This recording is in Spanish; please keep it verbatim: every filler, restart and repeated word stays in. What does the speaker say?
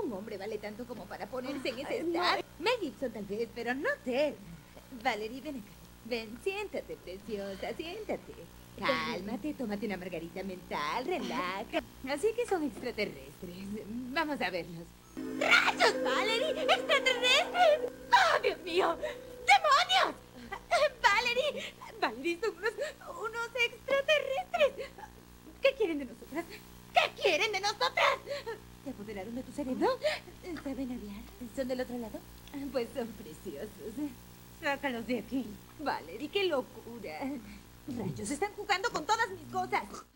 Ningún hombre vale tanto como para ponerse en ese estado. Mel Gibson tal vez, pero no Ted. Valerie, ven acá. Ven, siéntate, preciosa, siéntate. Cálmate, tómate una margarita mental, relaja. Así que son extraterrestres. Vamos a verlos. ¡Rayos, Valerie! ¡Extraterrestres! ¡Oh, Dios mío! ¡Demonios! ¡Valerie! ¡Valerie, son unos, unos extraterrestres! ¿Qué quieren de nosotras? ¿Qué quieren de nosotras? ¿Te apoderaron de tu cerebro? ¿Saben hablar? ¿Son del otro lado? Pues son preciosos. Sácalos de aquí. Valerie, qué locura. Rayos, están jugando con todas mis cosas.